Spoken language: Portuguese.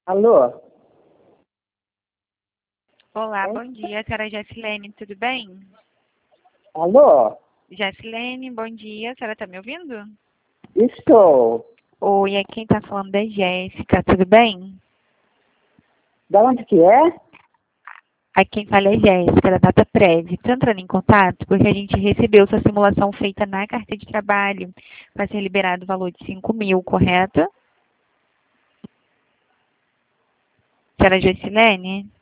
Alô? Olá, Oi? bom dia, senhora Jacilene, tudo bem? Alô? Jacilene, bom dia, a senhora está me ouvindo? Estou. Oi, aqui quem está falando é Jéssica, tudo bem? Da onde que é? Aqui quem fala é Jéssica, da DataPrev. Estou entrando em contato porque a gente recebeu sua simulação feita na carteira de trabalho para ser liberado o valor de 5.000, correto? Senhora Jacilene?